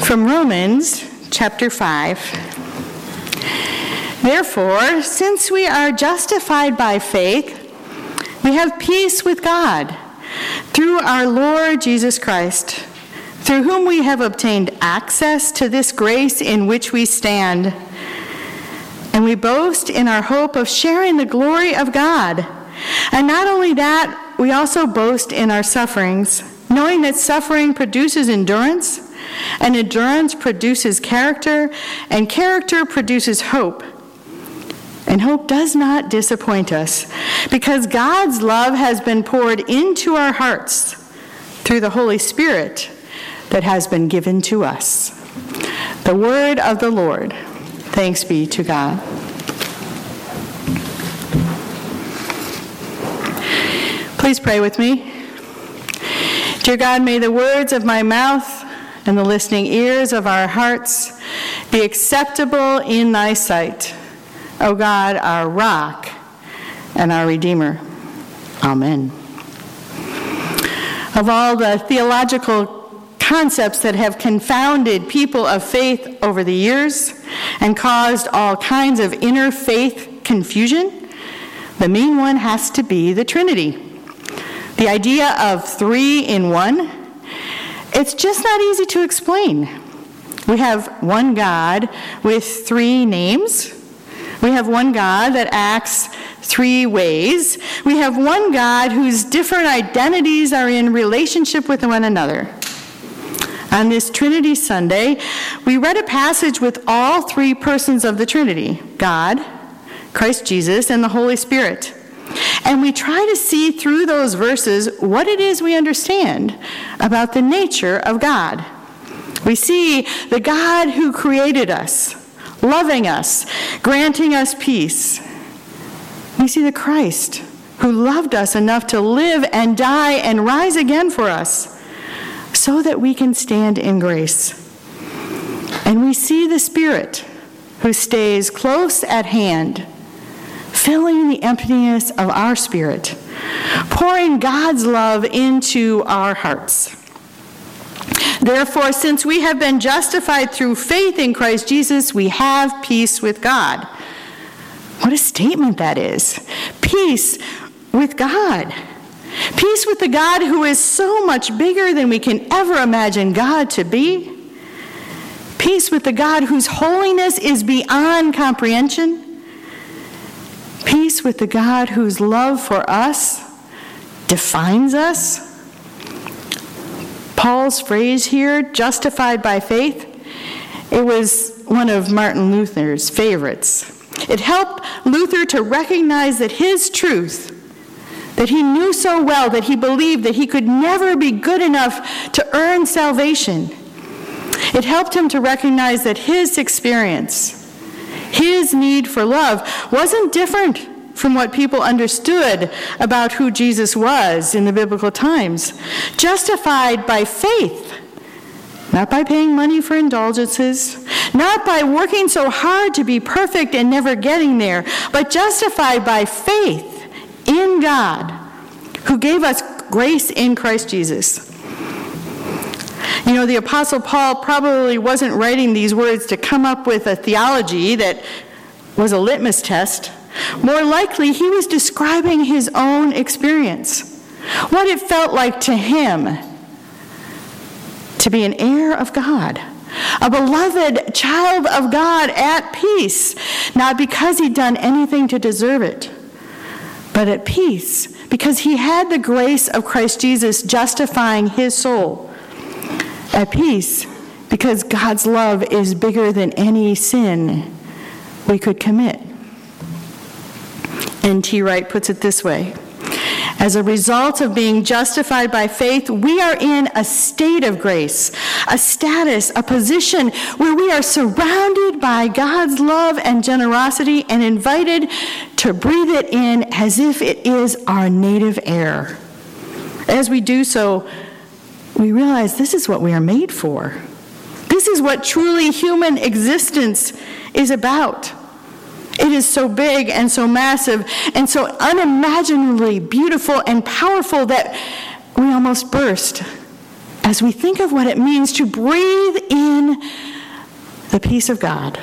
From Romans chapter 5. Therefore, since we are justified by faith, we have peace with God through our Lord Jesus Christ, through whom we have obtained access to this grace in which we stand. And we boast in our hope of sharing the glory of God. And not only that, we also boast in our sufferings, knowing that suffering produces endurance, and endurance produces character, and character produces hope. And hope does not disappoint us, because God's love has been poured into our hearts through the Holy Spirit that has been given to us. The word of the Lord. Thanks be to God. Please pray with me. Dear God, may the words of my mouth and the listening ears of our hearts be acceptable in thy sight, O God, our rock and our Redeemer. Amen. Of all the theological concepts that have confounded people of faith over the years and caused all kinds of interfaith confusion, the main one has to be the Trinity. The idea of three in one, it's just not easy to explain. We have one God with three names. We have one God that acts three ways. We have one God whose different identities are in relationship with one another. On this Trinity Sunday, we read a passage with all three persons of the Trinity, God, Christ Jesus, and the Holy Spirit. And we try to see through those verses what it is we understand about the nature of God. We see the God who created us, loving us, granting us peace. We see the Christ who loved us enough to live and die and rise again for us so that we can stand in grace. And we see the Spirit who stays close at hand, filling the emptiness of our spirit, pouring God's love into our hearts. Therefore, since we have been justified through faith in Christ Jesus, we have peace with God. What a statement that is. Peace with God. Peace with the God who is so much bigger than we can ever imagine God to be. Peace with the God whose holiness is beyond comprehension. Peace with the God whose love for us defines us. Paul's phrase here, justified by faith, it was one of Martin Luther's favorites. It helped Luther to recognize that his truth, that he knew so well, that he believed that he could never be good enough to earn salvation. It helped him to recognize that his experience, his need for love, wasn't different from what people understood about who Jesus was in the biblical times. Justified by faith, not by paying money for indulgences, not by working so hard to be perfect and never getting there, but justified by faith in God, who gave us grace in Christ Jesus. You know, the Apostle Paul probably wasn't writing these words to come up with a theology that was a litmus test. More likely, he was describing his own experience, what it felt like to him to be an heir of God, a beloved child of God at peace, not because he'd done anything to deserve it, but at peace because he had the grace of Christ Jesus justifying his soul. At peace because God's love is bigger than any sin we could commit. N.T. Wright puts it this way: as a result of being justified by faith, we are in a state of grace, a status, a position where we are surrounded by God's love and generosity and invited to breathe it in as if it is our native air. As we do so, we realize this is what we are made for. This is what truly human existence is about. It is so big and so massive and so unimaginably beautiful and powerful that we almost burst as we think of what it means to breathe in the peace of God.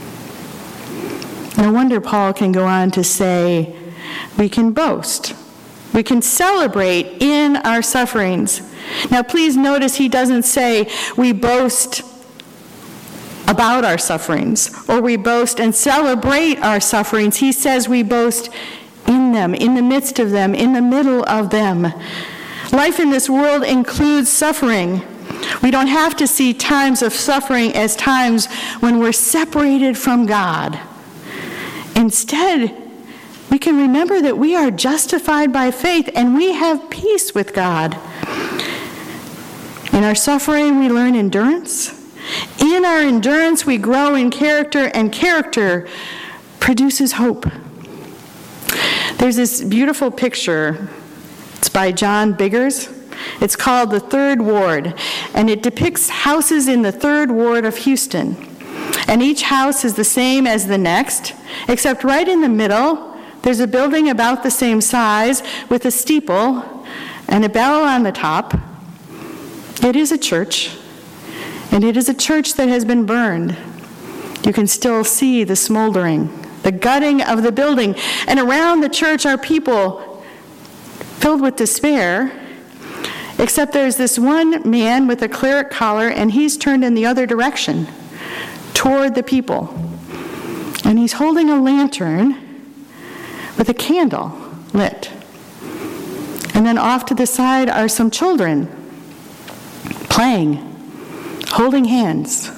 No wonder Paul can go on to say, we can boast. We can celebrate in our sufferings. Now, please notice he doesn't say we boast about our sufferings or we boast and celebrate our sufferings. He says we boast in them, in the midst of them, in the middle of them. Life in this world includes suffering. We don't have to see times of suffering as times when we're separated from God. Instead, we can remember that we are justified by faith and we have peace with God. In our suffering, we learn endurance. In our endurance, we grow in character, and character produces hope. There's this beautiful picture. It's by John Biggers. It's called The Third Ward, and it depicts houses in the Third Ward of Houston. And each house is the same as the next, except right in the middle, there's a building about the same size with a steeple and a bell on the top. It is a church, and it is a church that has been burned. You can still see the smoldering, the gutting of the building, and around the church are people filled with despair, except there's this one man with a cleric collar, and he's turned in the other direction, toward the people. And he's holding a lantern with a candle lit. And then off to the side are some children playing, holding hands.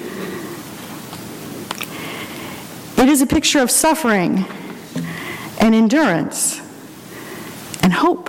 It is a picture of suffering and endurance and hope.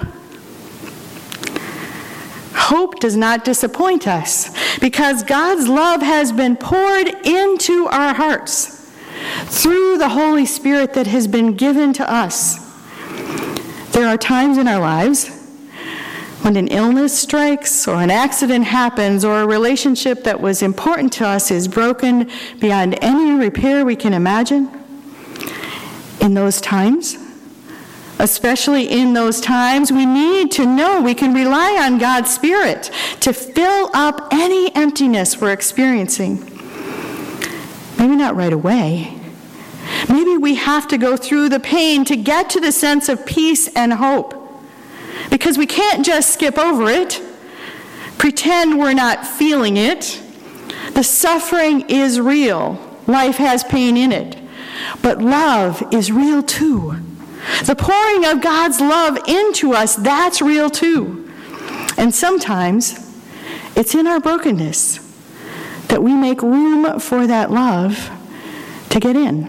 Hope does not disappoint us because God's love has been poured into our hearts through the Holy Spirit that has been given to us. There are times in our lives when an illness strikes or an accident happens or a relationship that was important to us is broken beyond any repair we can imagine. In those times, especially in those times, we need to know we can rely on God's Spirit to fill up any emptiness we're experiencing. Maybe not right away. Maybe we have to go through the pain to get to the sense of peace and hope. Because we can't just skip over it, pretend we're not feeling it. The suffering is real. Life has pain in it. But love is real too. The pouring of God's love into us, that's real too. And sometimes it's in our brokenness that we make room for that love to get in.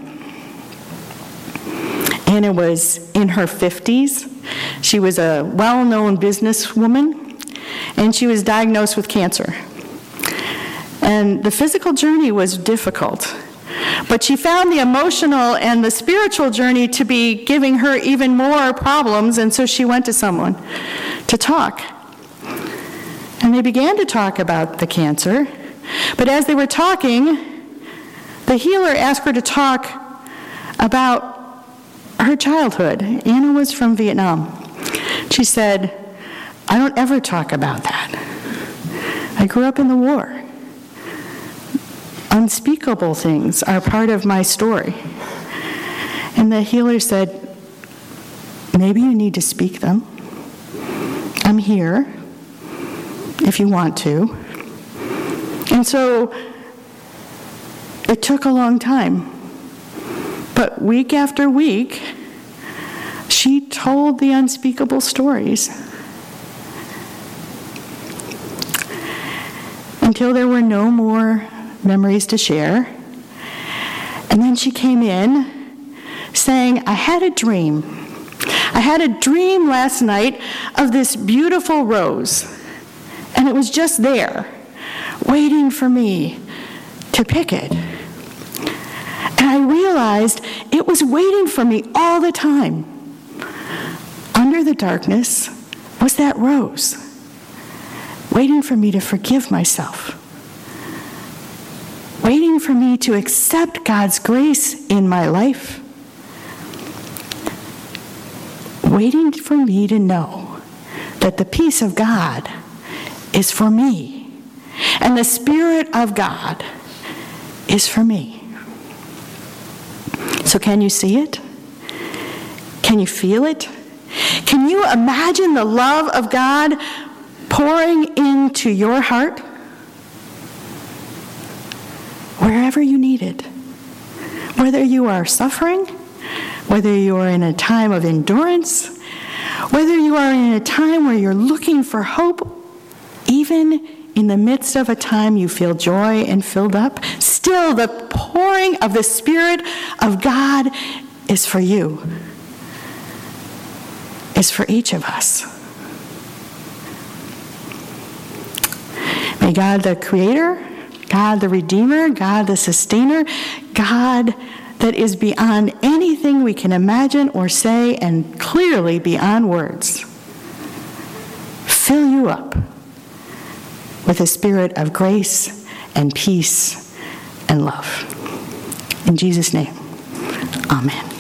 Anna was in her 50s. She was a well-known businesswoman, and she was diagnosed with cancer. And the physical journey was difficult, but she found the emotional and the spiritual journey to be giving her even more problems, and so she went to someone to talk. And they began to talk about the cancer, but as they were talking, the healer asked her to talk about her childhood. Anna was from Vietnam. She said, "I don't ever talk about that. I grew up in the war. Unspeakable things are part of my story." And the healer said, "Maybe you need to speak them. I'm here if you want to." And so it took a long time. But week after week, she told the unspeakable stories until there were no more memories to share. And then she came in saying, "I had a dream. I had a dream last night of this beautiful rose, and it was just there, waiting for me to pick it. And I realized it was waiting for me all the time. Under the darkness was that rose, waiting for me to forgive myself, waiting for me to accept God's grace in my life, waiting for me to know that the peace of God is for me, and the Spirit of God is for me. So can you see it? Can you feel it? Can you imagine the love of God pouring into your heart? Wherever you need it. Whether you are suffering, whether you are in a time of endurance, whether you are in a time where you're looking for hope, even in the midst of a time you feel joy and filled up, still the pouring of the Spirit of God is for you, is for each of us. May God the Creator, God the Redeemer, God the Sustainer, God that is beyond anything we can imagine or say and clearly beyond words, fill you up with a spirit of grace and peace and love. In Jesus' name, amen.